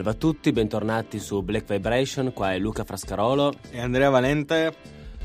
Salve a tutti, bentornati su Black Vibration, qua è Luca Frascarolo e Andrea Valente.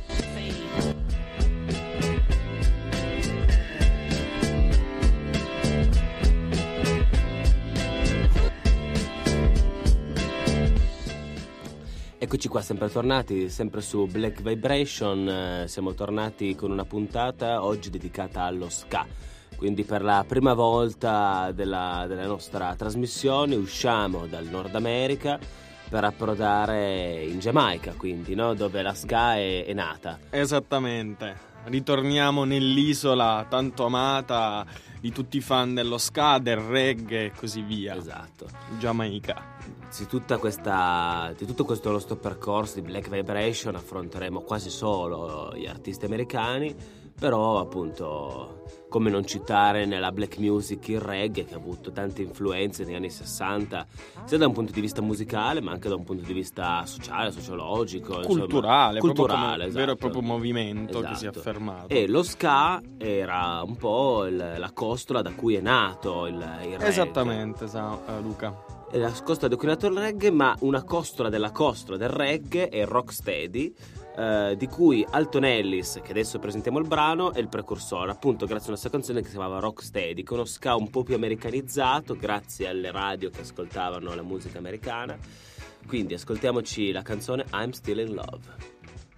Eccoci qua, sempre tornati, sempre su Black Vibration. Siamo tornati con una puntata oggi dedicata allo ska. Quindi per la prima volta della nostra trasmissione usciamo dal Nord America per approdare in Giamaica, quindi, no? Dove la ska è nata. Esattamente, ritorniamo nell'isola tanto amata di tutti i fan dello ska, del reggae e così via. Esatto. Giamaica. Di tutto questo nostro percorso di Black Vibration affronteremo quasi solo gli artisti americani, però appunto come non citare nella black music il reggae, che ha avuto tante influenze negli anni 60 sia da un punto di vista musicale ma anche da un punto di vista sociale, sociologico, culturale, esatto. Vero e proprio movimento, esatto. Che si è affermato. E lo ska era un po' la costola da cui è nato il reggae. Esattamente, Luca. È la costola da cui è nato il reggae, ma una costola della costola del reggae è Rocksteady, di cui Alton Ellis, che adesso presentiamo il brano, è il precursore, appunto grazie a una sua canzone che si chiamava Rocksteady, con uno ska un po' più americanizzato grazie alle radio che ascoltavano la musica americana. Quindi ascoltiamoci la canzone I'm Still in Love.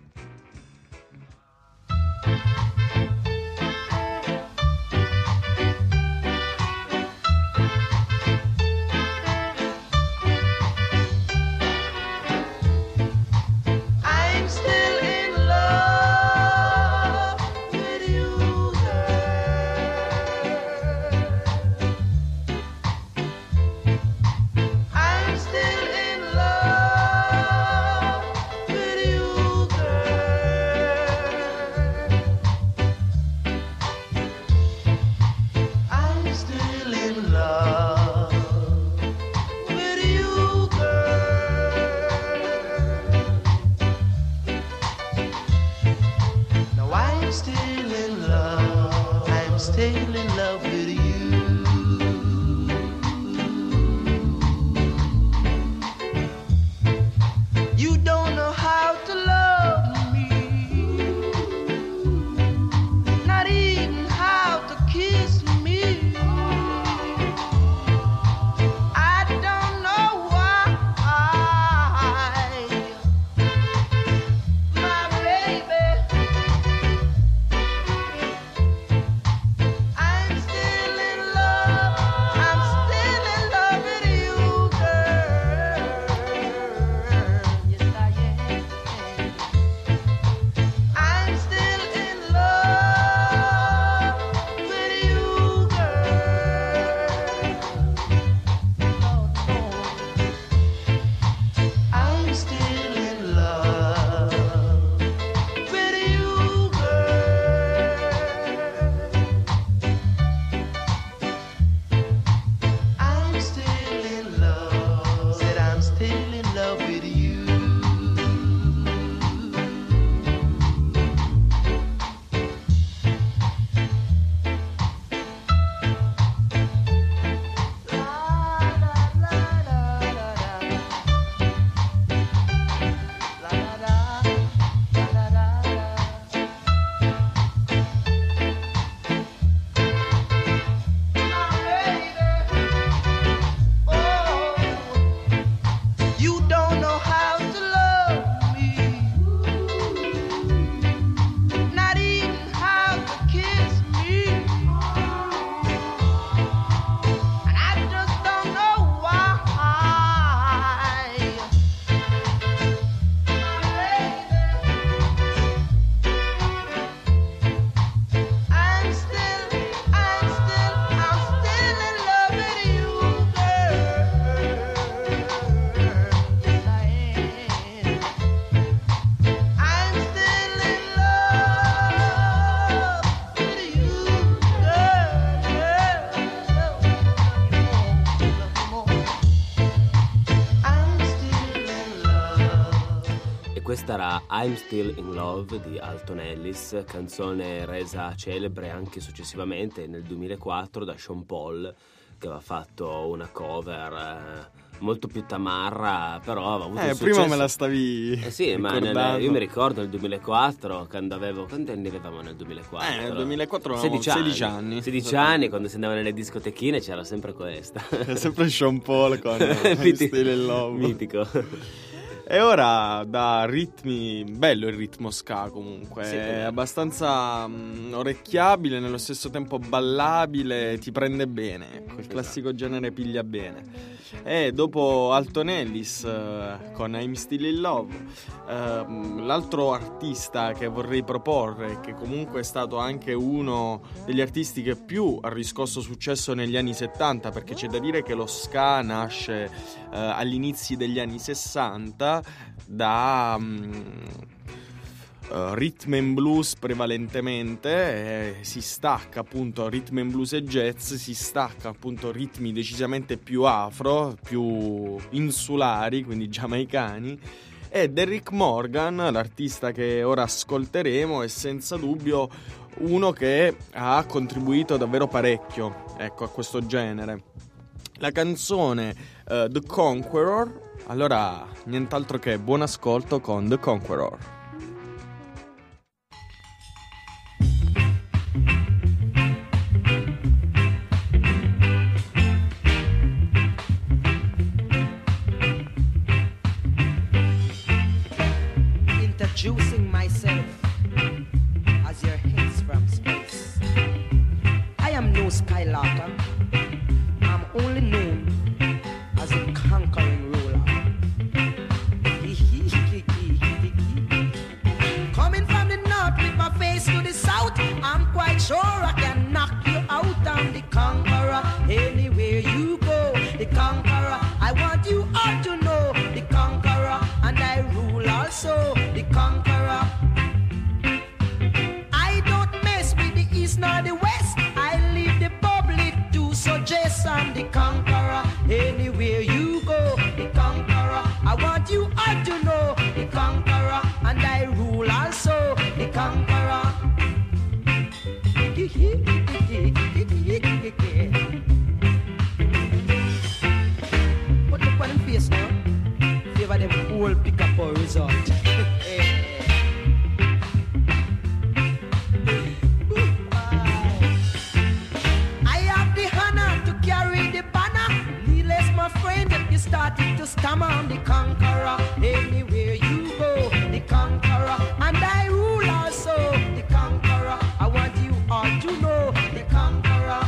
Questa era I'm Still in Love di Alton Ellis, canzone resa celebre anche successivamente nel 2004 da Sean Paul che aveva fatto una cover molto più tamarra, però aveva avuto un prima successo. me la stavi sì, ricordando. ma io mi ricordo nel 2004, quando avevo... Quanti anni avevamo nel 2004? Nel 2004 avevamo 16 anni. 16 anni, quando si andava nelle discotechine c'era sempre questa. È sempre Sean Paul con I'm Still in Love. Mitico. E ora da ritmi, bello il ritmo ska comunque, Sì, è abbastanza orecchiabile, nello stesso tempo ballabile, ti prende bene, ecco, il classico genere piglia bene. E dopo Alton Ellis con I'm Still in Love, l'altro artista che vorrei proporre, che comunque è stato anche uno degli artisti che più ha riscosso successo negli anni 70, perché c'è da dire che lo ska nasce agli inizi degli anni 60 da rhythm and blues prevalentemente, si stacca appunto rhythm and blues e jazz, si stacca appunto ritmi decisamente più afro, più insulari, quindi giamaicani. E Derrick Morgan, l'artista che ora ascolteremo, è senza dubbio uno che ha contribuito davvero parecchio, ecco, a questo genere. La canzone The Conqueror. Allora, nient'altro che buon ascolto con The Conqueror. Introducing myself as your hits from space. I am no Skylarker. I'm only known as a conquering ruler. Coming from the north with my face to the south, I'm quite sure I can knock you out. I'm the conqueror, anywhere you go, the conqueror. I want you all to know, the conqueror, and I rule also, the conqueror. I don't mess with the east nor the west, I leave the public to suggest. I'm the conqueror, anywhere you go, the conqueror. I want you all to know, the conqueror, and I rule also, the conqueror. But look on him face now, favor them whole pick up a result. I have the honor to carry the banner. Needless, my friend, if you started to stammer, I'm the conqueror. Anywhere you go, the conqueror, and I rule also, the conqueror. I want you all to know, the conqueror.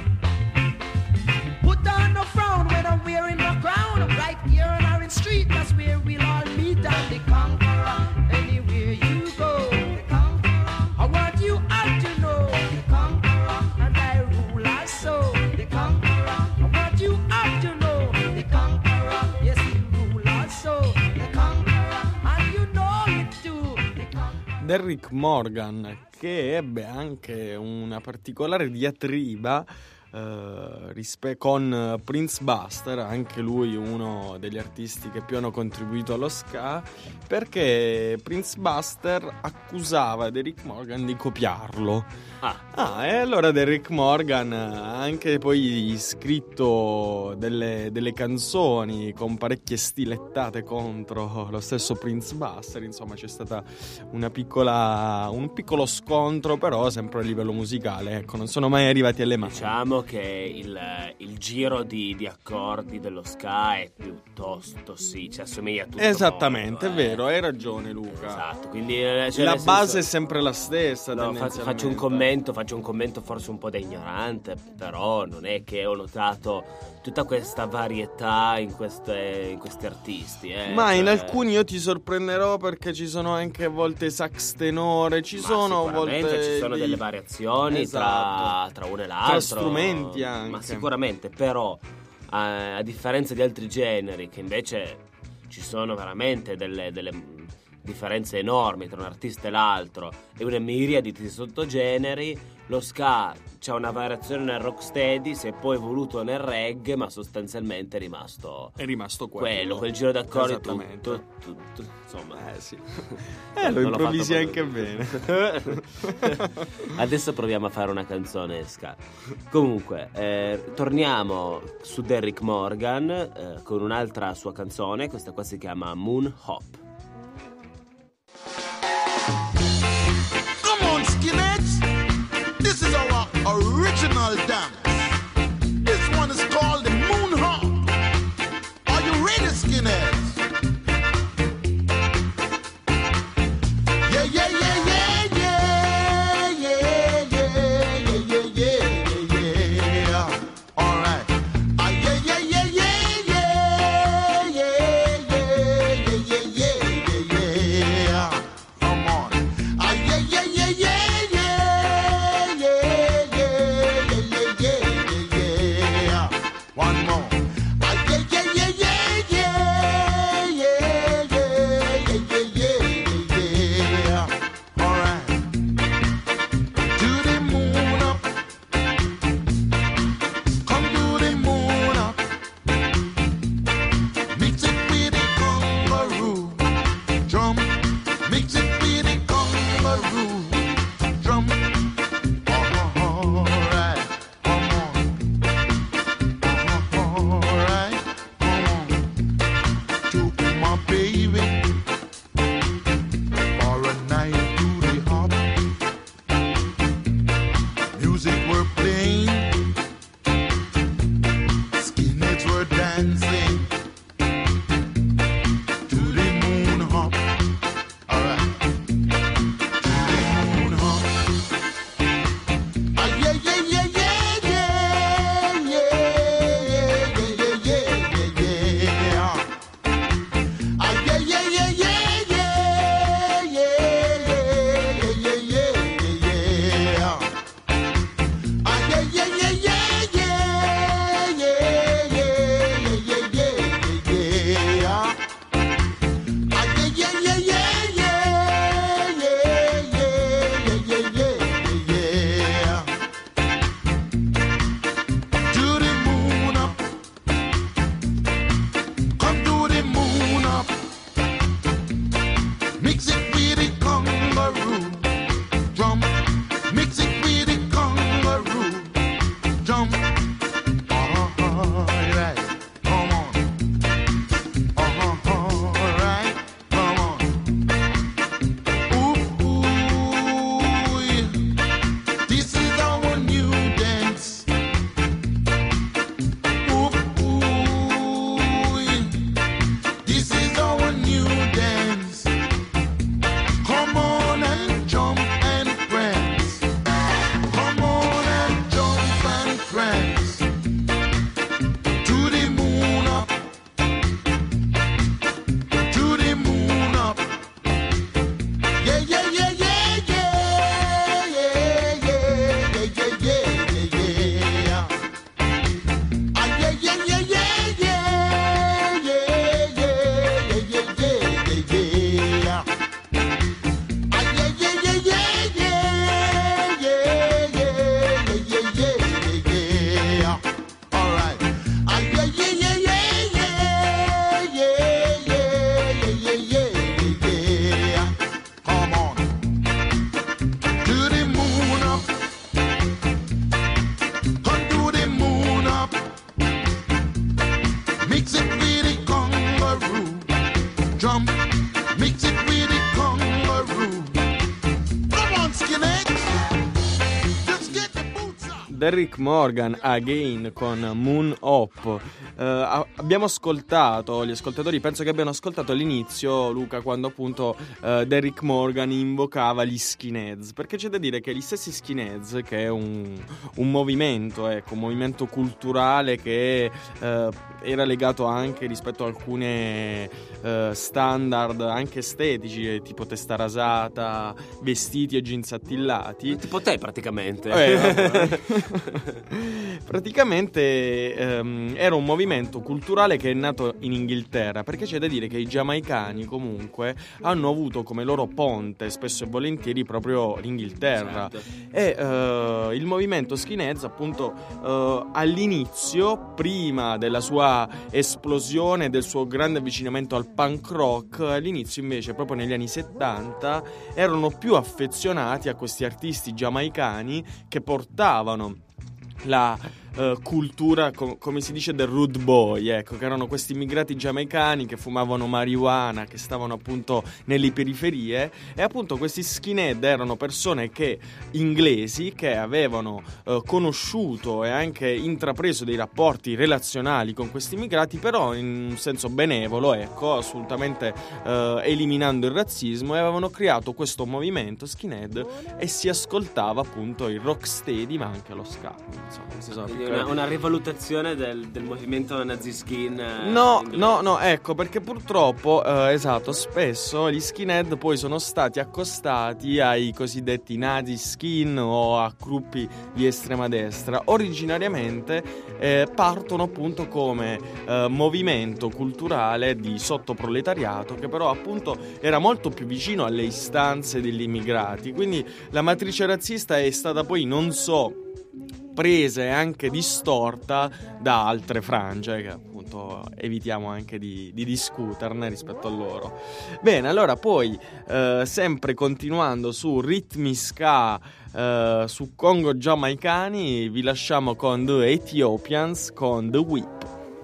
Put on a frown when I'm wearing my crown. Right here on Orange Street, that's where we'll all meet. I'm the conqueror. Anywhere you go, the conqueror. I want you all to know, the conqueror, and I rule also, the conqueror. I want you all to know, the conqueror. Yes, you rule also, the conqueror, and you know it too, the conqueror. Derrick Morgan, che ebbe anche una particolare diatriba con Prince Buster, anche lui uno degli artisti che più hanno contribuito allo ska, perché Prince Buster accusava Derrick Morgan di copiarlo. E allora Derrick Morgan ha anche poi scritto delle canzoni con parecchie stilettate contro lo stesso Prince Buster. Insomma, c'è stata un piccolo scontro, però sempre a livello musicale, ecco, non sono mai arrivati alle mani. Diciamo che il giro di accordi dello ska è piuttosto, sì, ci assomiglia a tutto. Esattamente, molto, è vero, hai ragione Luca. Esatto, quindi Cioè, la base è sempre la stessa. No, faccio un commento forse un po' da ignorante, però non è che ho notato tutta questa varietà in questi artisti. Ma in alcuni io ti sorprenderò, perché ci sono anche a volte sax tenore, ci sono delle variazioni, esatto, tra uno e l'altro, tra strumenti anche. Ma sicuramente, però a differenza di altri generi, che invece ci sono veramente delle differenze enormi tra un artista e l'altro e una miriade di sottogeneri, lo ska c'è una variazione nel rocksteady, si è poi evoluto nel reggae, ma sostanzialmente è rimasto quello, quel giro d'accordi esattamente. Insomma, sì. Non Lo l'ho improvvisi fatto anche proprio. bene. Adesso proviamo a fare una canzone ska. Comunque, torniamo su Derrick Morgan con un'altra sua canzone. Questa qua si chiama Moon Hop. Come on, skinheads! This is our original dance. This one is called the Moon Hop. Are you ready, skinheads? Yeah, yeah, yeah, yeah, yeah, yeah, yeah, yeah, yeah, yeah, yeah. All right. Yeah, yeah, yeah, yeah, yeah, yeah, yeah, yeah, yeah, yeah, yeah. Come on. Yeah, yeah, yeah, yeah, yeah, yeah, yeah, yeah, yeah, yeah, yeah. One more. Yeah, yeah, yeah, yeah, yeah, yeah, yeah, yeah, yeah, yeah. All right. To the moon up. Come to the moon up. Mix it with the kangaroo drum. Mix it with the kangaroo drum. All right, come on. All right, come on. To my baby for a night to the hop. Music we're playing, skinheads were dancing to the moon hop. All right, to the moon hop. Yeah, yeah, yeah, yeah, yeah, yeah, yeah, yeah, yeah, yeah. Yeah, yeah, yeah, yeah, yeah, yeah, yeah, yeah, yeah, yeah. Yeah, yeah, yeah, yeah, yeah, yeah, yeah, yeah, yeah, yeah. Yeah, yeah, yeah, yeah, yeah, yeah, yeah, yeah. To the moon up. Come to the moon up. Mix it with the kangaroo drum. Mix it with the kangaroo drum. All right, come on. All right, come on. Ooh, ooh, yeah. This is our new dance. Ooh, ooh, yeah. This is our new dance. Come on and jump and prance. Come on and jump and prance. To the moon up. To the moon up. Yeah, yeah, yeah, yeah, yeah, yeah, yeah, yeah, yeah, yeah, yeah. Yeah, yeah, yeah, yeah, yeah, yeah, yeah, yeah, yeah, yeah, yeah. Yeah, yeah, yeah, yeah, yeah, yeah, yeah, yeah, yeah, yeah. All right. Yeah, yeah, yeah, yeah, yeah, yeah, yeah, yeah, yeah. Come on. To the moon up. Come to the moon up. Mix it with the kangaroo drum. Mix it with the kangaroo. Come on, skinhead. Just get the boots up. Derrick Morgan again con Moon Hop. Abbiamo ascoltato, gli ascoltatori penso che abbiano ascoltato all'inizio, Luca, quando appunto Derrick Morgan invocava gli skinheads, perché c'è da dire che gli stessi skinheads, che è un movimento, ecco, un movimento culturale che era legato anche rispetto a alcune standard anche estetici, tipo testa rasata, vestiti e jeans attillati, Tipo te praticamente. praticamente era un movimento movimento culturale che è nato in Inghilterra, perché c'è da dire che i giamaicani comunque hanno avuto come loro ponte spesso e volentieri proprio l'Inghilterra. Certo. E il movimento skinheads appunto all'inizio, prima della sua esplosione, del suo grande avvicinamento al punk rock, all'inizio invece proprio negli anni 70 erano più affezionati a questi artisti giamaicani che portavano la cultura, come si dice, del rude boy, ecco, che erano questi immigrati giamaicani che fumavano marijuana, che stavano appunto nelle periferie, e appunto questi skinhead erano persone inglesi che avevano conosciuto e anche intrapreso dei rapporti relazionali con questi immigrati, però in un senso benevolo, ecco, assolutamente eliminando il razzismo, e avevano creato questo movimento skinhead e si ascoltava appunto il rocksteady ma anche lo ska, insomma, queste sono Una rivalutazione del movimento nazi skin. No, ecco, perché purtroppo, esatto, spesso gli skinhead poi sono stati accostati ai cosiddetti nazi skin o a gruppi di estrema destra. Originariamente partono appunto come movimento culturale di sottoproletariato, che però appunto era molto più vicino alle istanze degli immigrati. Quindi la matrice razzista è stata poi, non so, presa e anche distorta da altre frange, che appunto evitiamo anche di discuterne rispetto a loro. Bene, allora poi sempre continuando su ritmi ska, su Congo giamaicani, vi lasciamo con The Ethiopians con The Whip.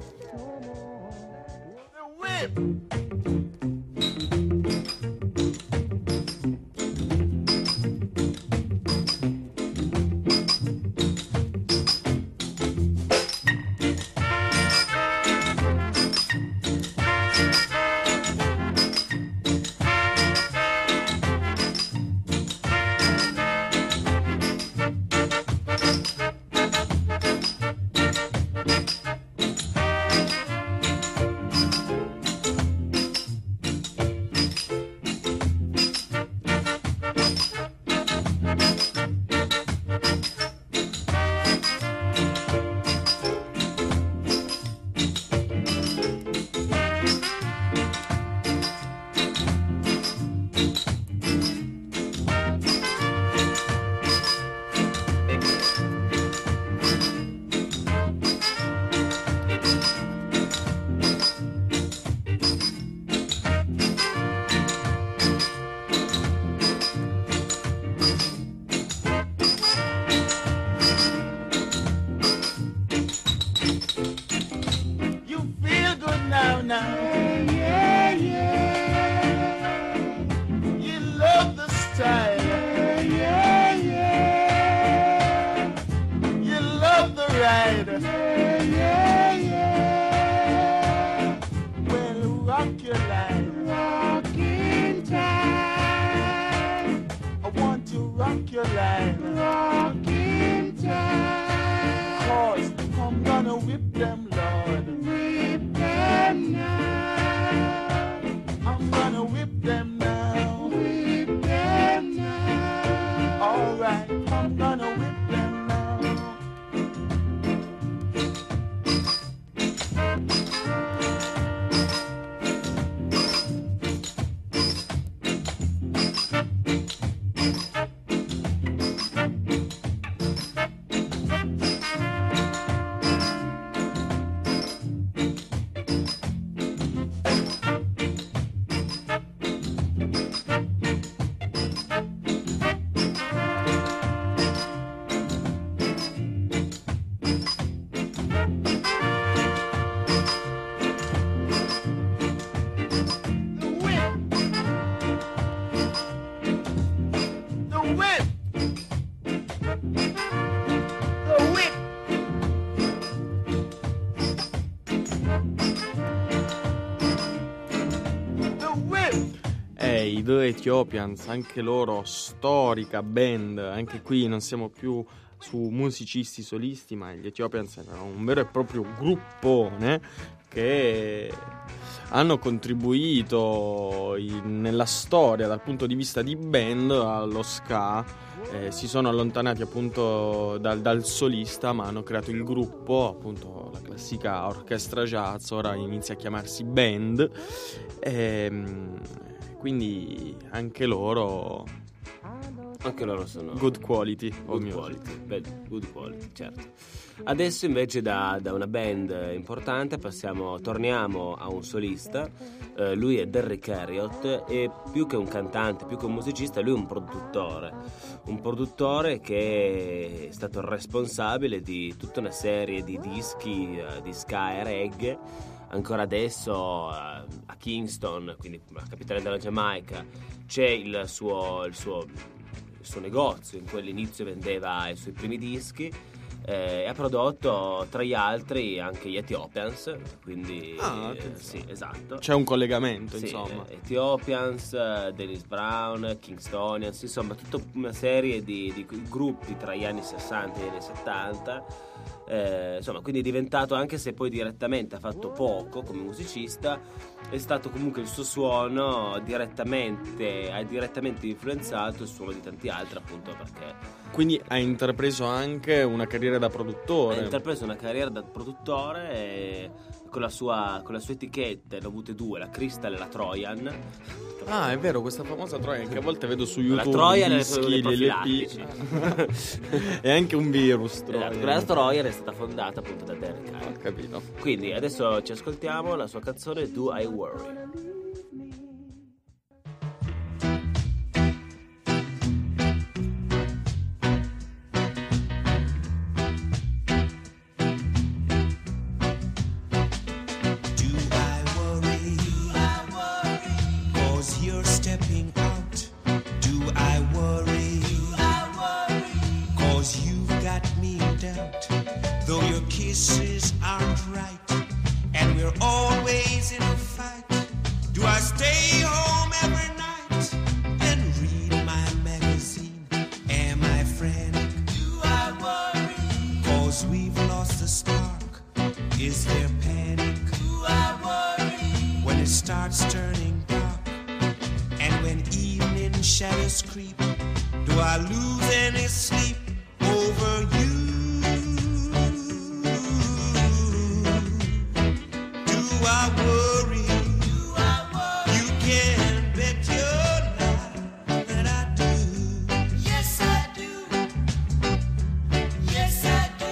I The Ethiopians, anche loro storica band, anche qui non siamo più su musicisti solisti, ma gli Ethiopians erano un vero e proprio gruppone che hanno contribuito nella storia dal punto di vista di band allo ska si sono allontanati appunto dal solista, ma hanno creato il gruppo, appunto la classica orchestra jazz, ora inizia a chiamarsi band, quindi anche loro sono good quality, good quality, certo. Adesso invece da una band importante torniamo a un solista. Lui è Derrick Harriott e più che un cantante, più che un musicista, lui è un produttore che è stato il responsabile di tutta una serie di dischi di ska e reggae. Ancora adesso a Kingston, quindi la capitale della Giamaica, c'è il suo negozio in cui all'inizio vendeva i suoi primi dischi. Ha prodotto tra gli altri anche gli Ethiopians, quindi sì, esatto, c'è un collegamento, sì, insomma. Ethiopians, Dennis Brown, Kingstonians, insomma tutta una serie di gruppi tra gli anni 60 e gli anni 70. Insomma, quindi è diventato, anche se poi direttamente ha fatto poco come musicista, è stato comunque il suo suono ha direttamente influenzato il suono di tanti altri, appunto perché quindi ha intrapreso anche una carriera da produttore. Ha intrapreso una carriera da produttore e con la sua etichetta, ne ho avute due, la Crystal e la Trojan. Ah, è vero, questa famosa Trojan che a volte vedo su YouTube. La Trojan i dischi, è gli LP. È anche un virus, Trojan. La Trojan è stata fondata appunto da Derrick Harriott. Ho capito. Quindi adesso ci ascoltiamo la sua canzone Do I Worry. Kisses aren't right, and we're always in a fight. Do I stay home every night and read my magazine? Am I frantic? Do I worry? 'Cause we've lost the spark. Is there panic? Do I worry? When it starts turning dark, and when evening shadows creep, do I lose any sleep over you? I worry. You can bet your life that I do. Yes, I do. Yes, I do.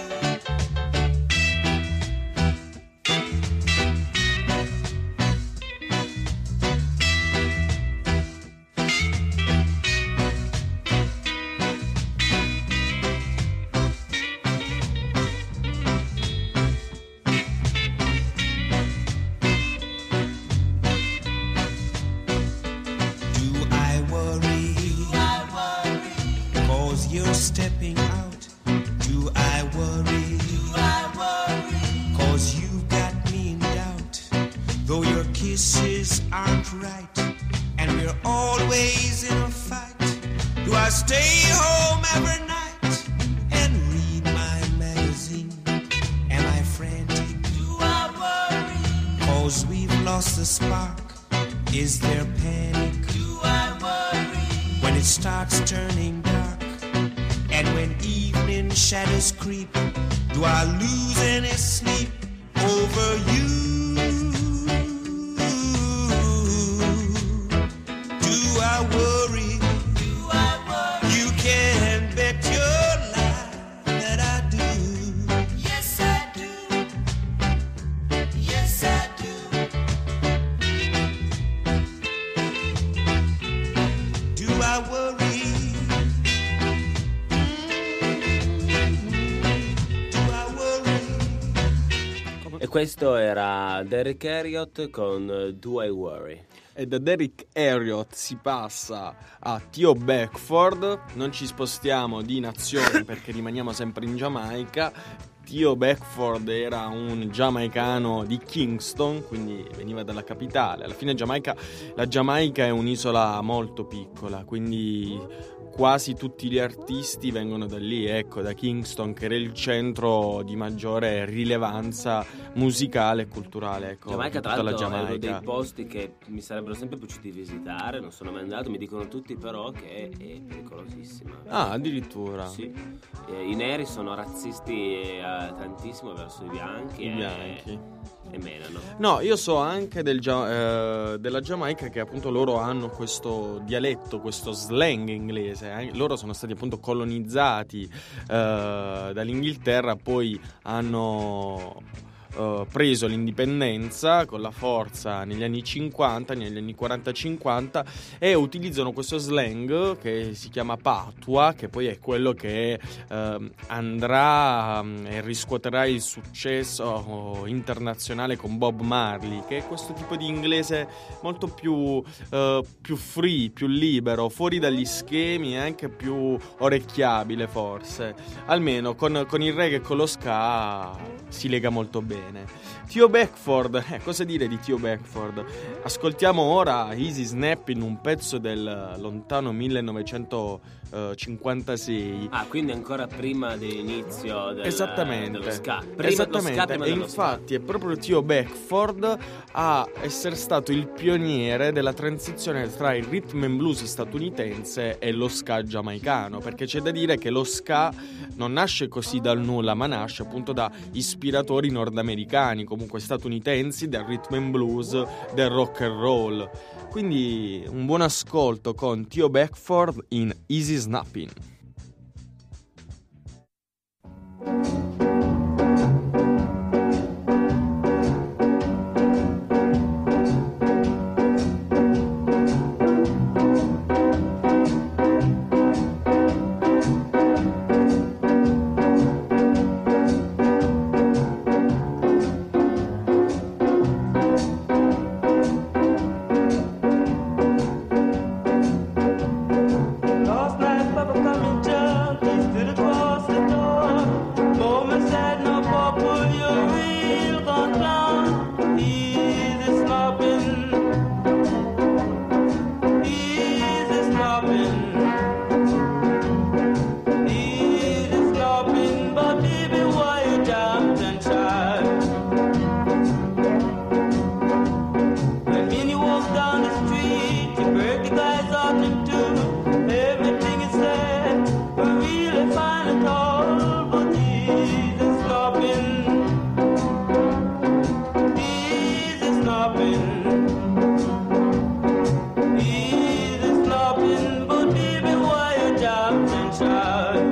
Stepping out, do I worry? Do I worry? 'Cause you've got me in doubt. Though your kisses aren't right, and we're always in a fight. Do I stay home every night and read my magazine? Am I frantic? Do I worry? 'Cause we've lost the spark. Is there panic? Do I worry? When it starts turning dark, and when evening shadows creep, do I lose any sleep over you? Do I worry? Do I worry? You can bet your life that I do. Yes, I do. Yes, I do. Do I worry? E questo era Derrick Harriott con Do I Worry. E da Derrick Harriott si passa a Theo Beckford. Non ci spostiamo di nazione perché rimaniamo sempre in Giamaica. Theo Beckford era un giamaicano di Kingston, quindi veniva dalla capitale. Alla fine la Giamaica è un'isola molto piccola, quindi quasi tutti gli artisti vengono da lì, ecco, da Kingston, che era il centro di maggiore rilevanza musicale e culturale, ecco, Giamaica, di tra tutta la l'altro, è uno Giamaica. dei posti che mi sarebbero sempre piaciuti visitare, non sono mai andato, mi dicono tutti però che è pericolosissima. Ah, addirittura. Sì. I neri sono razzisti tantissimo verso i bianchi, I bianchi. e menano. No, io so anche della Giamaica che appunto loro hanno questo dialetto, questo slang inglese. Loro sono stati appunto colonizzati dall'Inghilterra, poi hanno preso l'indipendenza con la forza negli anni 50, negli anni 40-50, e utilizzano questo slang che si chiama patois, che poi è quello che andrà e riscuoterà il successo internazionale con Bob Marley, che è questo tipo di inglese molto più free, più libero, fuori dagli schemi e anche più orecchiabile, forse. Almeno con il reggae e con lo ska si lega molto bene. Tio Beckford, cosa dire di Tio Beckford? Ascoltiamo ora Easy Snapping, un pezzo del lontano 1956. Ah, quindi ancora prima dell'inizio Esattamente. dello ska. Esattamente. Prima E dello ska. infatti è proprio Tio Beckford a essere stato il pioniere della transizione tra il rhythm and blues statunitense e lo ska giamaicano, perché c'è da dire che lo ska non nasce così dal nulla, ma nasce appunto da ispiratori nordamericani, comunque statunitensi, del rhythm and blues, del rock and roll. Quindi un buon ascolto con Tio Beckford in Easy Snapping. Last night, Papa coming down, he stood across the door. Woman said, "No, Papa, you're real gone down. Easy slopping, easy slopping, but baby, why you jumped and tried? When you walk down the street, you break the guy's heart in two. Everything is said, we really find it all, but easy stopping, but baby, why you jumped and tried?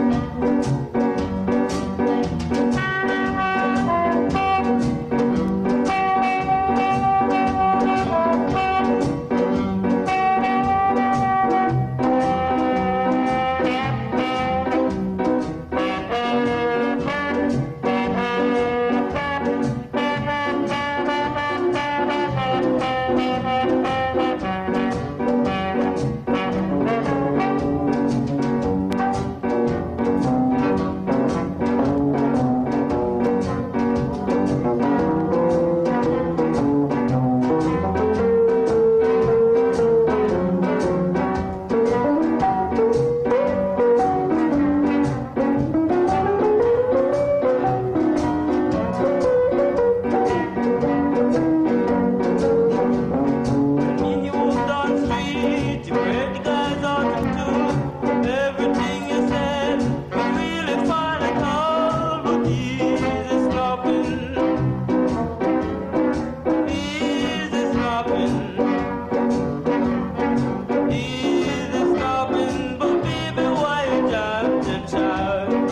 When you walk down the street, you break the guy's heart in two. Everything you said, we really find it all, but easy stopping, but baby, why you jumped and tried?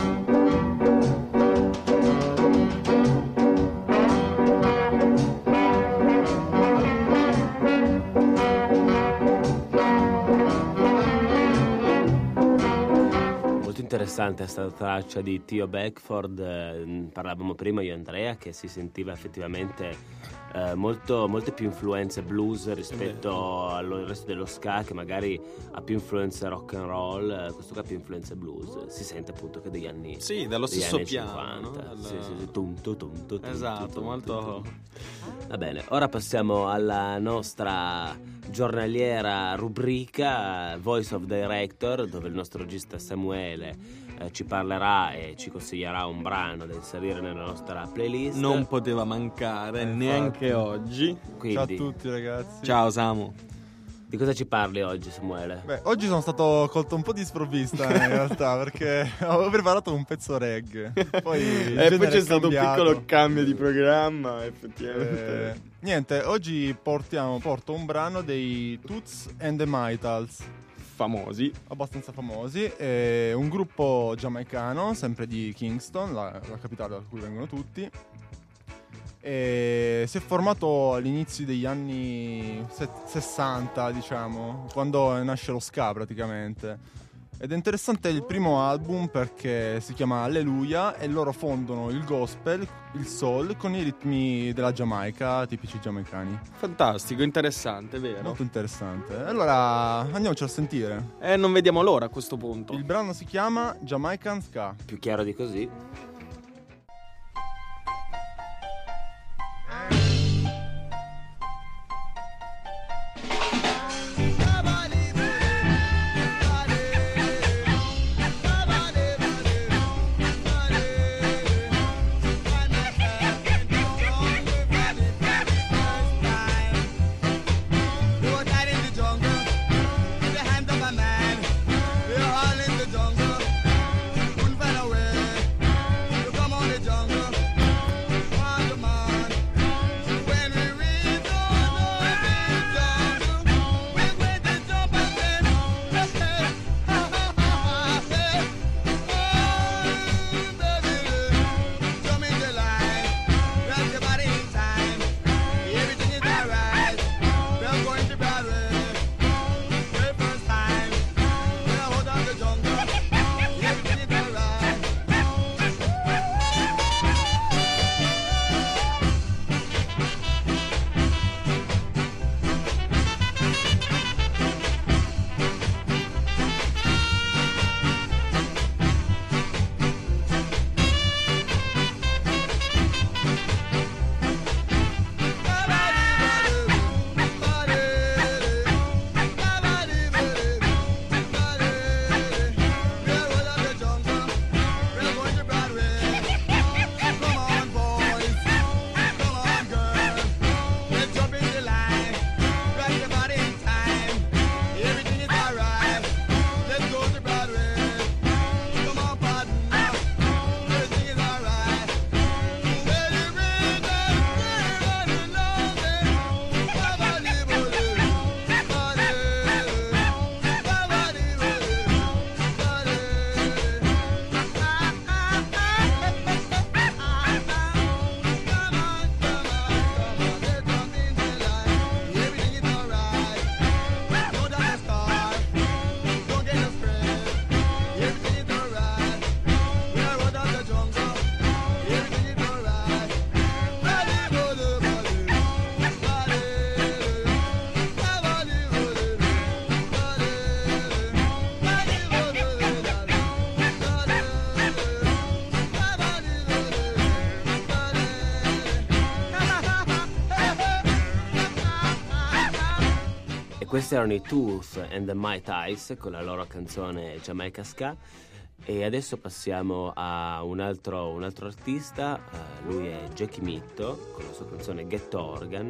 Molto interessante questa traccia di Tio Beckford. Parlavamo prima io e Andrea che si sentiva effettivamente molte più influenze blues rispetto al resto dello ska, che magari ha più influenze rock and roll. Questo qua ha più influenze blues, si sente appunto che degli anni, Sì, dallo degli stesso anni piano, 50. no? Sì, tum, tu, tum, tu, tum, Esatto, tu, tum, molto tu, tum. Va bene, ora passiamo alla nostra giornaliera rubrica Voice of Director, dove il nostro regista Samuele ci parlerà e ci consiglierà un brano da inserire nella nostra playlist. Non poteva mancare neanche oggi. Quindi, Ciao a tutti ragazzi. Ciao Samu. di cosa ci parli oggi, Samuele? Beh, oggi sono stato colto un po' di sprovvista in realtà perché avevo preparato un pezzo reggae. Poi, il Poi genere c'è è stato un cambiato. piccolo cambio di programma, effettivamente. Niente, oggi porto un brano dei Toots and the Maytals, Famosi. abbastanza famosi, è un gruppo giamaicano, sempre di Kingston, la capitale da cui vengono tutti. E si è formato all'inizio degli anni 60, diciamo, quando nasce lo ska praticamente. Ed è interessante il primo album perché si chiama Alleluia e loro fondono il gospel, il soul con i ritmi della Giamaica, tipici giamaicani. Fantastico, interessante, vero? Molto interessante. Allora andiamoci a sentire. Non vediamo l'ora a questo punto. Il brano si chiama Jamaican Ska. Più chiaro di così? Questi erano i Tooth and the Might Eyes con la loro canzone Jamaica Ska. E adesso passiamo a un altro artista, lui è Jackie Mitto con la sua canzone Get Organ.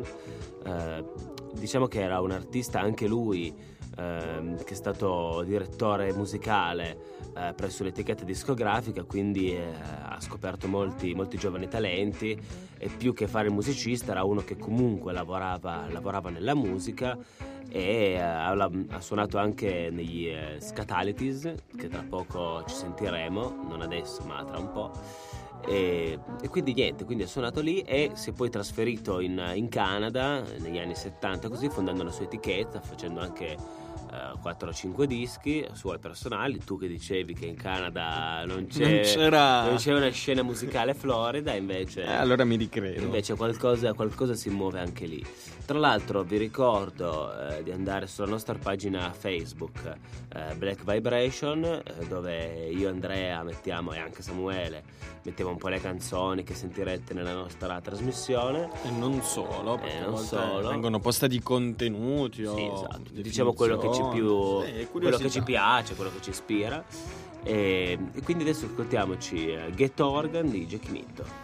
Diciamo che era un artista anche lui che è stato direttore musicale presso l'etichetta discografica, quindi ha scoperto molti giovani talenti, e più che fare il musicista era uno che comunque lavorava nella musica, e ha suonato anche negli Skatalities, che tra poco ci sentiremo, non adesso ma tra un po'. E quindi niente, quindi ha suonato lì e si è poi trasferito in Canada negli anni 70, così, fondando la sua etichetta, facendo anche 4 o 5 dischi suoi personali. Tu che dicevi che in Canada non c'era una scena musicale florida, invece allora mi ricredo. Invece qualcosa si muove anche lì. Tra l'altro vi ricordo di andare sulla nostra pagina Facebook Black Vibration, dove io, Andrea e anche Samuele mettiamo un po' le canzoni che sentirete nella nostra trasmissione. E non solo, perché non a volte solo. vengono postati contenuti Sì, o esatto. definizioni. Diciamo quello che quello che ci curiosità. piace, quello che ci ispira. E quindi adesso ascoltiamoci Get Organ di Jackie Mitto.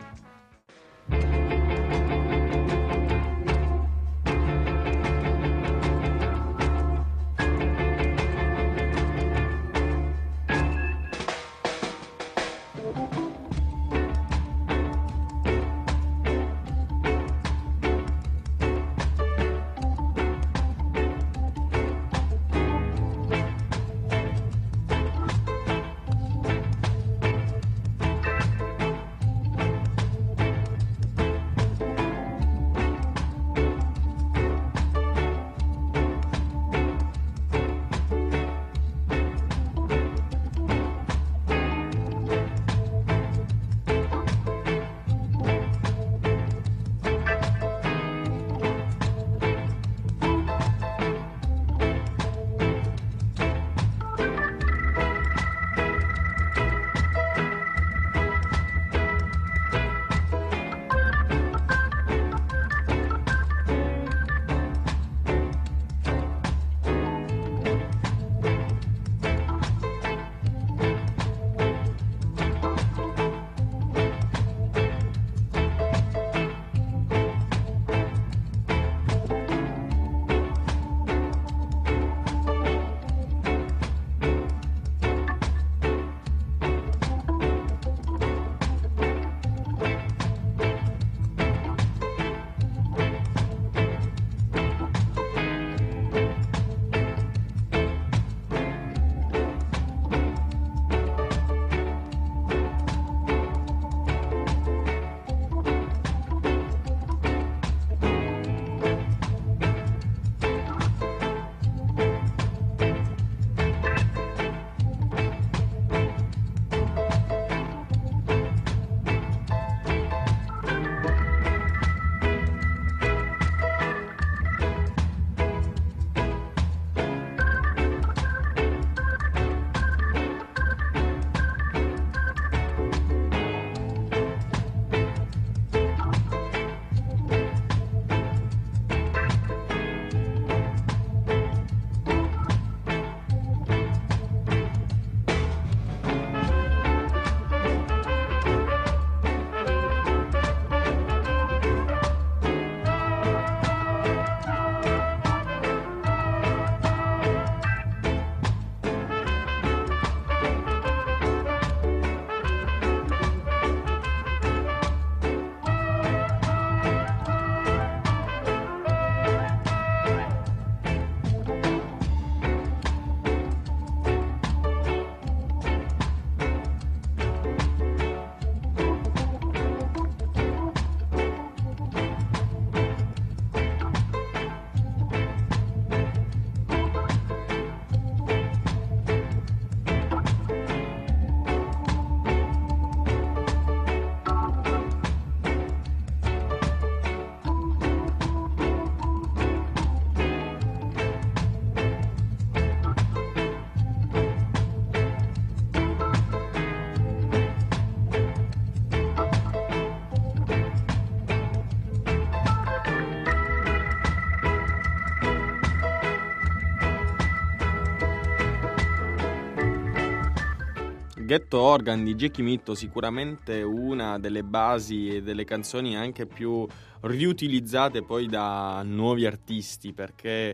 Get Organ di Jackie Mitto, sicuramente una delle basi e delle canzoni anche più riutilizzate poi da nuovi artisti, perché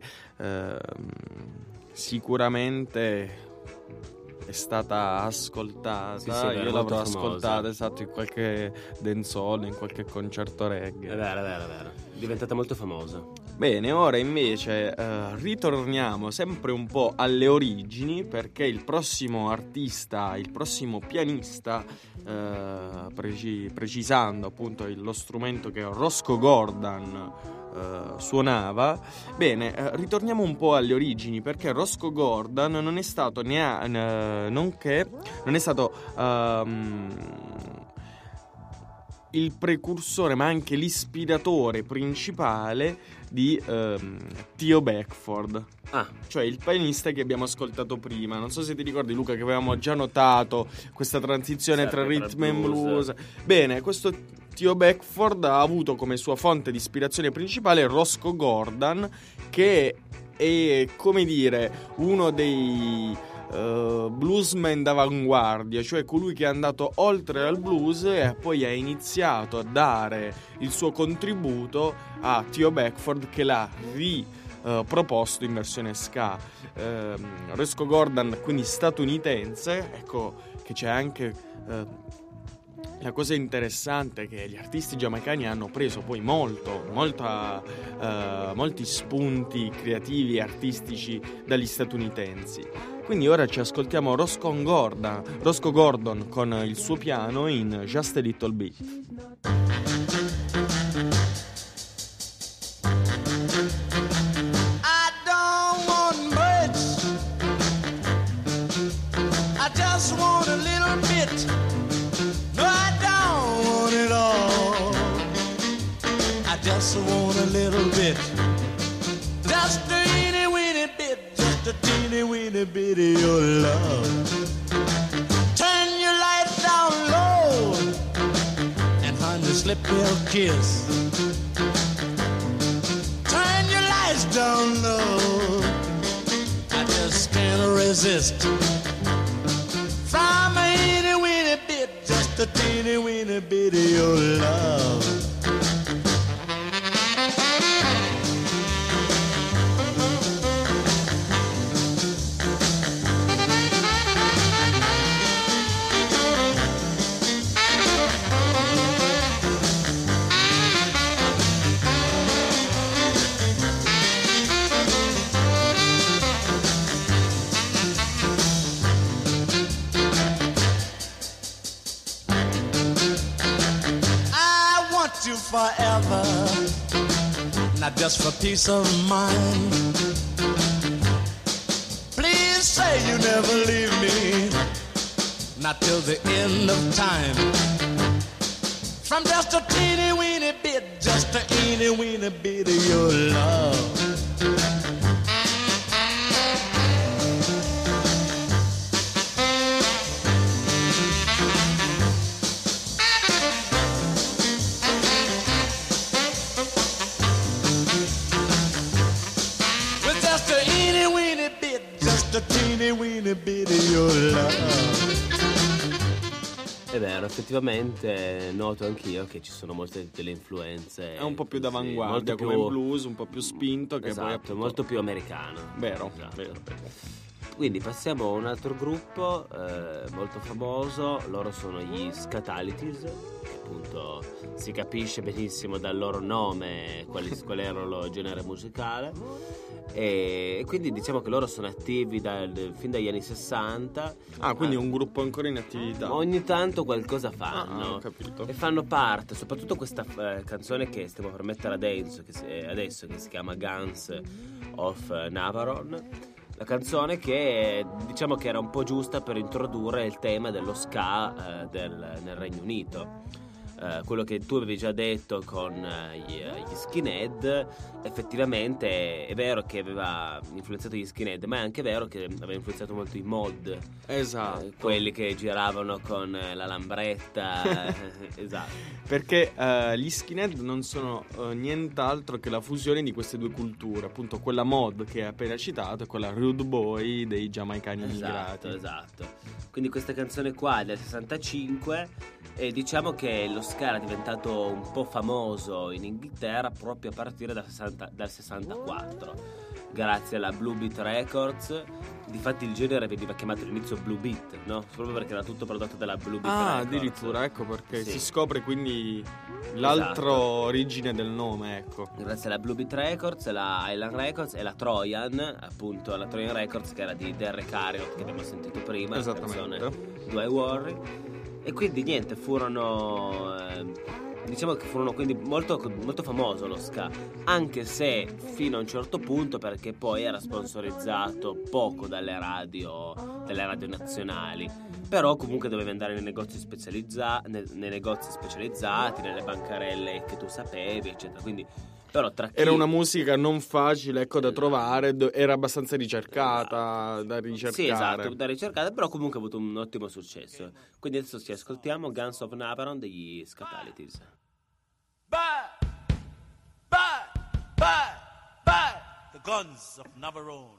sicuramente è stata ascoltata. Sì, sì, io l'avrò molto ascoltata, famosa. esatto, in qualche dancehall, in qualche concerto reggae. È vero, è diventata molto famosa. Bene, ora invece ritorniamo sempre un po' alle origini, perché il prossimo artista, il prossimo pianista, precisando appunto lo strumento che Roscoe Gordon suonava. Bene, ritorniamo un po' alle origini, perché Roscoe Gordon non è stato il precursore, ma anche l'ispiratore principale di Theo Beckford, cioè il pianista che abbiamo ascoltato prima. Non so se ti ricordi, Luca, che avevamo già notato questa transizione tra rhythm and blues. Bene, questo Theo Beckford ha avuto come sua fonte di ispirazione principale Roscoe Gordon, che è, come dire, uno dei bluesman d'avanguardia, cioè colui che è andato oltre al blues e poi ha iniziato a dare il suo contributo a Theo Beckford, che l'ha riproposto in versione ska. Roscoe Gordon, quindi statunitense. Ecco che c'è anche la cosa interessante è che gli artisti giamaicani hanno preso poi molti spunti creativi e artistici dagli statunitensi. Quindi ora ci ascoltiamo Roscoe Gordon con il suo piano in Just a Little Bit. I don't want much, I just want a little bit. No, I don't want it all, I just want a little bit. Just a teeny weeny bit, just a teeny weeny bit of your love. Turn your light down low and honey, slip me a kiss. Turn your lights down low, I just can't resist. From a teeny weeny bit, just a teeny weeny bit of your love. You forever, not just for peace of mind. Please say you never leave me, not till the end of time. From just a teeny weeny bit, just a teeny weeny bit of your love. A teeny weeny bit of your love. È vero, effettivamente noto anch'io che ci sono molte delle influenze. È un po' più d'avanguardia, molto come più il blues, un po' più spinto, che esatto, poi appunto... molto più americano. Vero, Esatto. vero. Quindi passiamo a un altro gruppo molto famoso. Loro sono gli Skatalities, che appunto si capisce benissimo dal loro nome qual era il loro genere musicale. E quindi diciamo che loro sono attivi fin dagli anni 60. Quindi è un gruppo ancora in attività. Ogni tanto qualcosa fanno. Ho capito. E fanno parte, soprattutto questa canzone che stiamo per mettere adesso, che si chiama Guns of Navarone. La canzone che diciamo che era un po' giusta per introdurre il tema dello ska nel Regno Unito. Quello che tu avevi già detto con gli skinhead, effettivamente è vero che aveva influenzato gli skinhead, ma è anche vero che aveva influenzato molto i mod. Esatto. Quelli che giravano con la lambretta. Esatto. Perché gli skinhead non sono nient'altro che la fusione di queste due culture, appunto quella mod che hai appena citato e quella rude boy dei giamaicani immigrati. Esatto. Quindi questa canzone qua è del 65 e diciamo che lo ska era diventato un po' famoso in Inghilterra proprio a partire dal 64. grazie alla Blue Beat Records. Difatti il genere veniva chiamato all'inizio Blue Beat, no? Proprio perché era tutto prodotto dalla Blue Beat Records. Addirittura, ecco perché Sì. si scopre quindi l'altra Esatto. origine del nome, ecco. Grazie alla Blue Beat Records, la Island Records e la Trojan, appunto la Trojan Records che era di Derek Harriott che abbiamo sentito prima, la Esattamente. canzone Do I Worry. E quindi niente, furono diciamo che furono quindi molto, molto famoso lo ska, anche se fino a un certo punto, perché poi era sponsorizzato poco dalle radio nazionali, però comunque dovevi andare nei negozi nei negozi specializzati, nelle bancarelle che tu sapevi, eccetera. Quindi però tra chi... Era una musica non facile, ecco, da trovare, era abbastanza ricercata, da ricercare. Sì, esatto, da ricercare, però comunque ha avuto un ottimo successo. Quindi adesso ci ascoltiamo Guns of Navarone degli Scatalities. Bye, bye, bye, bye. The Guns of Navarone.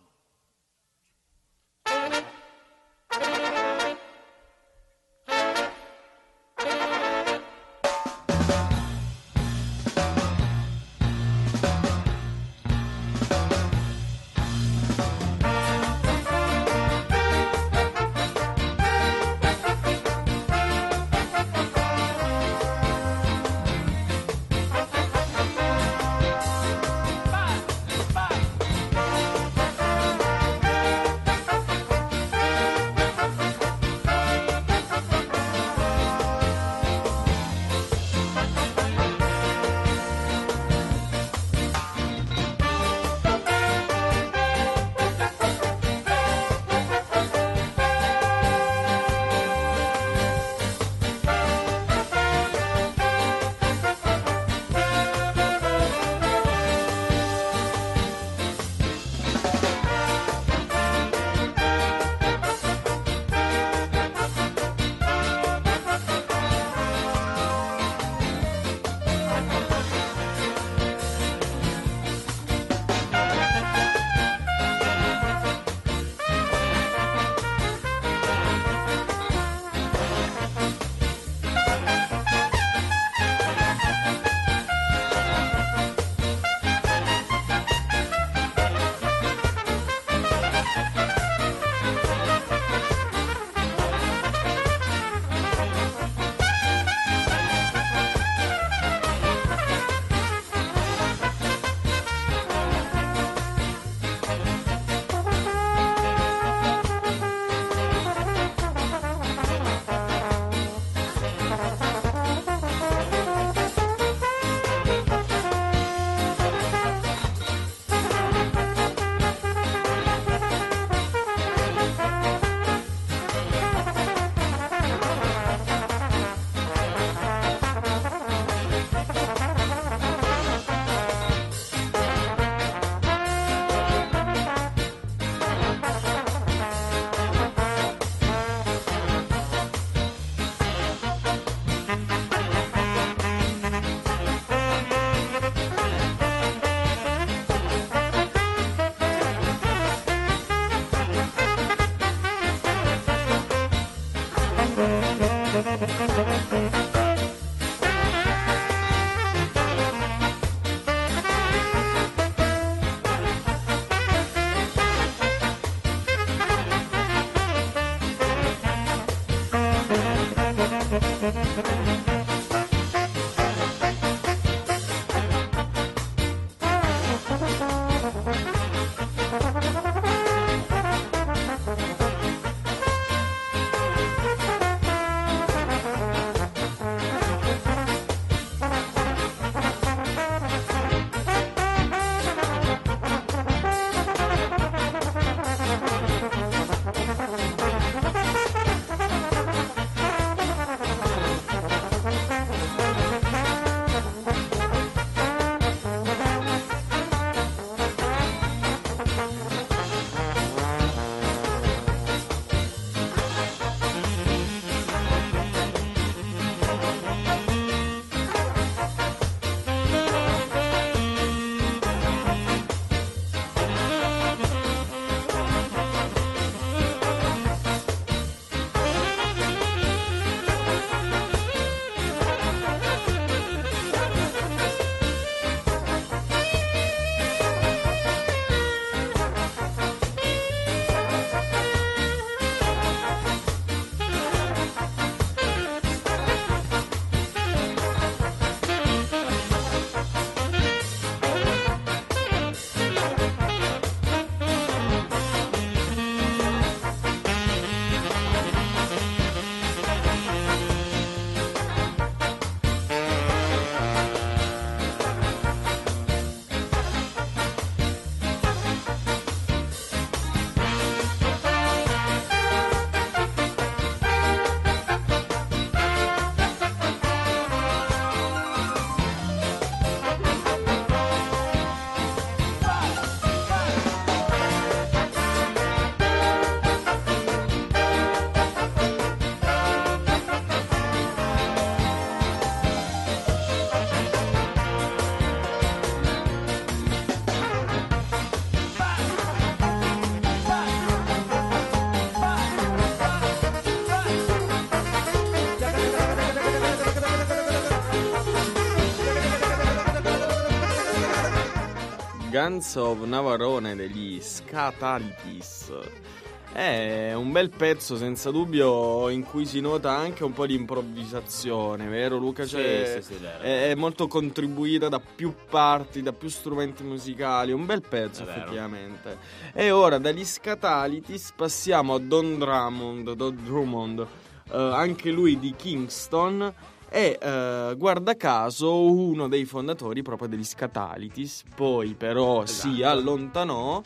Guns of Navarone degli Skatalitis. È un bel pezzo senza dubbio, in cui si nota anche un po' di improvvisazione, vero Luca? Cioè, sì, vero. È molto contribuita da più parti, da più strumenti musicali, un bel pezzo È vero. effettivamente. E ora dagli Skatalitis passiamo a Don Drummond, anche lui di Kingston. E guarda caso uno dei fondatori proprio degli Skatalitis, poi però si allontanò,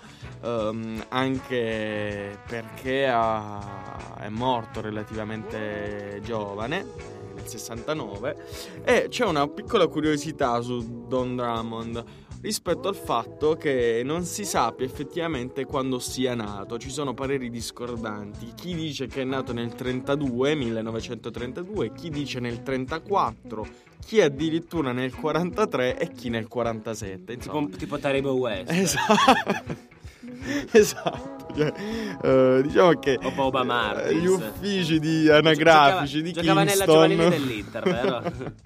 anche perché è morto relativamente giovane, nel 69, e c'è una piccola curiosità su Don Drummond rispetto al fatto che non si sappia effettivamente quando sia nato. Ci sono pareri discordanti, chi dice che è nato nel 1932, chi dice nel 34, chi addirittura nel 43 e chi nel 47, insomma. Tipo Taribo West. Esatto. Diciamo che O Boba Martis. gli uffici anagrafici di giocava nella Kingston, giovanile dell'Inter, vero?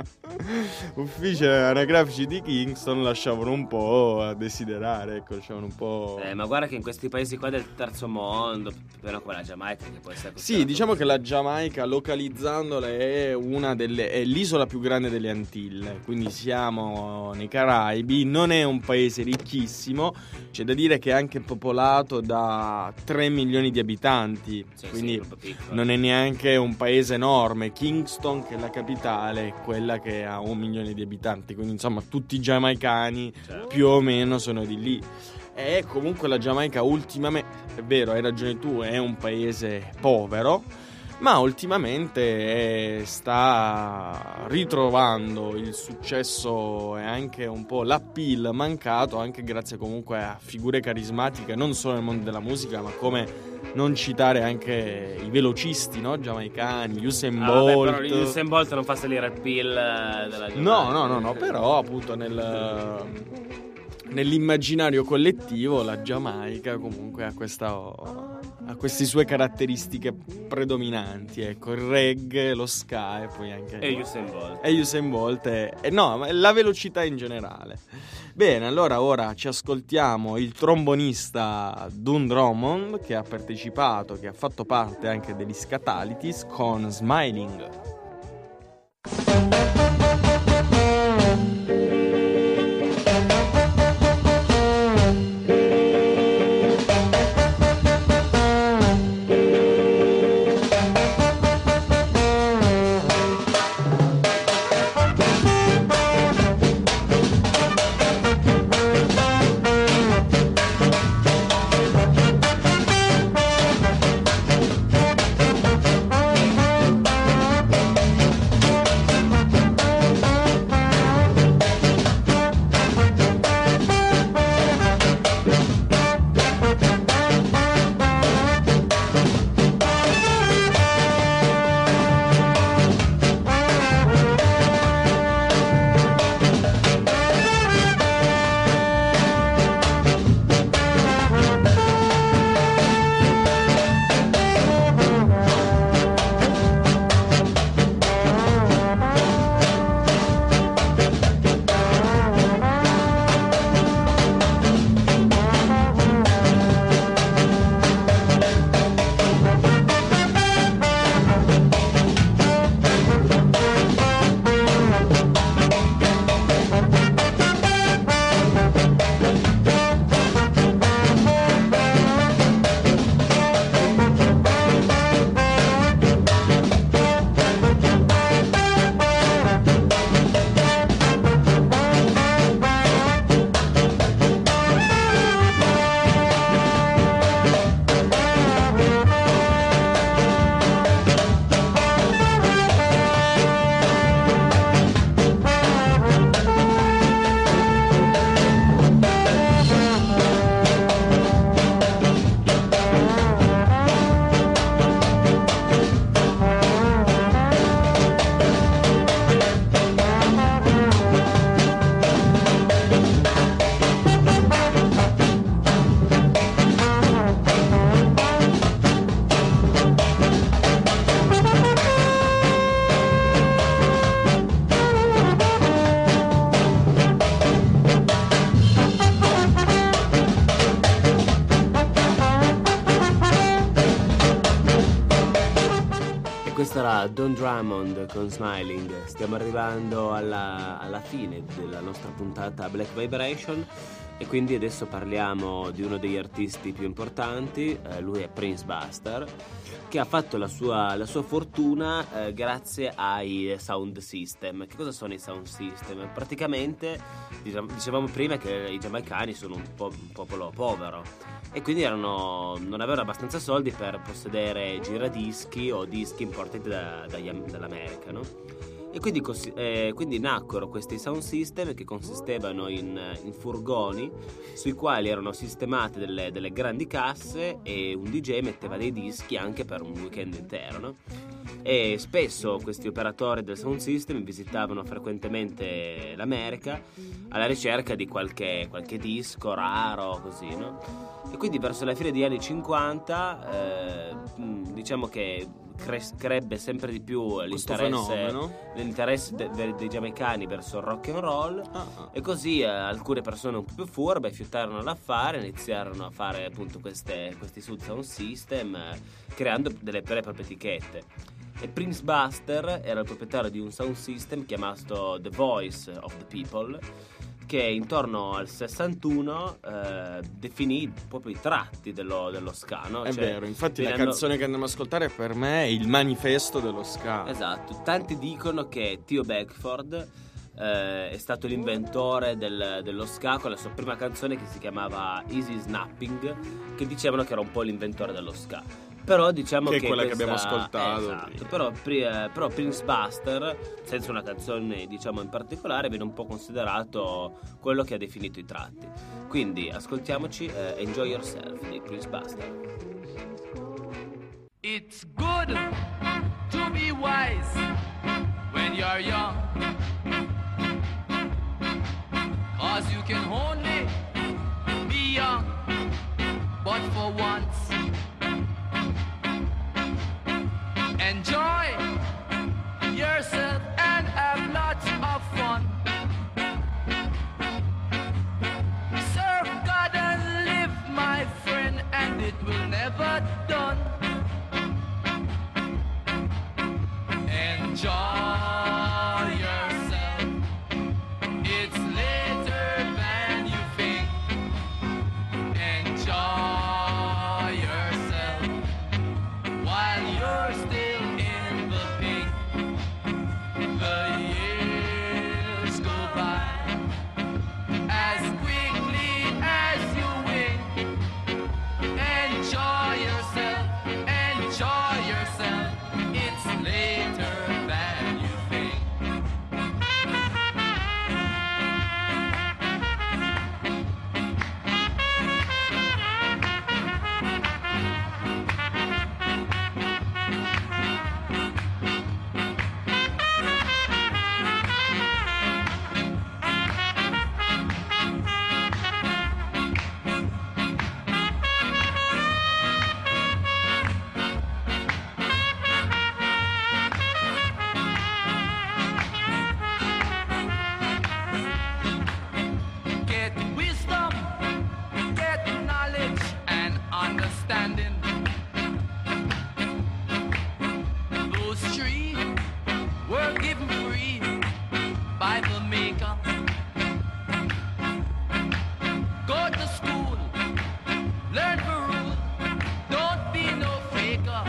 uffici anagrafici di Kingston lasciavano un po' a desiderare, ecco, lasciavano un po'. Ma guarda che in questi paesi qua del terzo mondo, più o meno come la Giamaica, che può essere Sì, diciamo che la Giamaica, localizzandola, è è l'isola più grande delle Antille, quindi siamo nei Caraibi, non è un paese ricchissimo, c'è da dire che è anche popolato da 3 milioni di abitanti, quindi un po' piccolo. non è neanche un paese enorme. Kingston, che è la capitale, è quella che ha 1 milione di abitanti, quindi insomma tutti i giamaicani più o meno sono di lì. E comunque la Giamaica ultimamente, è vero, hai ragione tu, è un paese povero, ma ultimamente sta ritrovando il successo e anche un po' l'appeal mancato, anche grazie comunque a figure carismatiche non solo nel mondo della musica, ma come non citare anche i velocisti, no? Giamaicani, Usain Bolt. Vabbè, però Usain Bolt non fa salire il PIL della Giamaica. No, però appunto nell'immaginario collettivo la Giamaica comunque ha queste sue caratteristiche predominanti, ecco, il reggae, lo ska e poi anche E Usain Bolt. Ma la velocità in generale. Bene, allora ora ci ascoltiamo il trombonista Don Drummond, che ha partecipato, che ha fatto parte anche degli Skatalitis, con Smiling. Smiling. Questo era Don Drummond con Smiling. Stiamo arrivando alla fine della nostra puntata Black Vibration e quindi adesso parliamo di uno degli artisti più importanti. Lui è Prince Buster, che ha fatto la sua fortuna grazie ai sound system. Che cosa sono i sound system? Praticamente dicevamo prima che i giamaicani sono un popolo povero e quindi non avevano abbastanza soldi per possedere giradischi o dischi importati dall'America, no? E quindi nacquero questi sound system che consistevano in furgoni sui quali erano sistemate delle grandi casse e un DJ metteva dei dischi anche per un weekend intero, no? E spesso questi operatori del sound system visitavano frequentemente l'America alla ricerca di qualche disco raro, così, no? E quindi verso la fine degli anni 50 diciamo che crebbe sempre di più l'interesse dei giamaicani verso il rock and roll. E così alcune persone un po' più furbe fiutarono l'affare, iniziarono a fare appunto questi sound system creando delle vere e proprie etichette. E Prince Buster era il proprietario di un sound system chiamato The Voice of the People, che intorno al 61 definì proprio i tratti dello ska, no? È vero, infatti la canzone che andiamo ad ascoltare per me è il manifesto dello ska. Esatto, tanti dicono che Theo Beckford è stato l'inventore dello ska con la sua prima canzone che si chiamava Easy Snapping, che dicevano che era un po' l'inventore dello ska. Però diciamo che è quella che abbiamo ascoltato. Esatto, però Prince Buster, senza una canzone diciamo in particolare, viene un po' considerato quello che ha definito i tratti. Quindi ascoltiamoci Enjoy Yourself di Prince Buster. It's good to be wise when you're young, 'cause you can only be young but for once. Enjoy yourself and have lots of fun. Serve God and live, my friend, and it will never done. Enjoy yourself. It's later than you think. Enjoy yourself while you're still in the pink. The years go by as quickly as you wink. Enjoy yourself, enjoy yourself. It's later than you think. Get wisdom, get knowledge and understanding. Those three were given free by the Maker. Go to school, learn the rule, don't be no faker.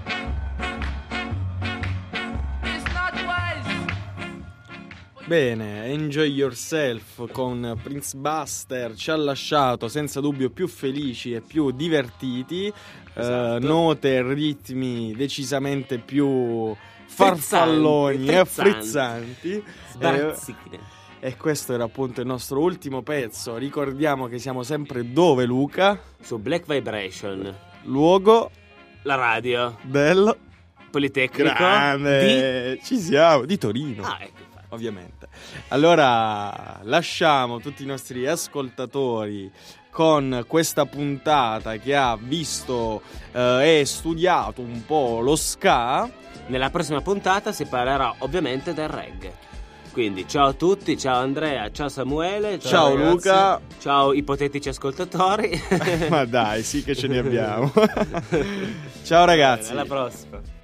It's not wise. Bene, Enjoy Yourself con Prince Buster ci ha lasciato senza dubbio più felici e più divertiti. Esatto. Note e ritmi decisamente più farfalloni e frizzanti. Sbarazzine. E questo era appunto il nostro ultimo pezzo. Ricordiamo che siamo sempre dove, Luca? Su Black Vibration, Luogo la radio del Politecnico grande. Ci siamo, di Torino. ecco, infatti. Ovviamente. Allora lasciamo tutti i nostri ascoltatori con questa puntata che ha visto e studiato un po' lo ska. Nella prossima puntata si parlerà ovviamente del reggae. Quindi ciao a tutti, ciao Andrea, ciao Samuele, Ciao ragazzi. Luca. ciao ipotetici ascoltatori. Ma dai, sì che ce ne abbiamo. Ciao ragazzi. Alla prossima.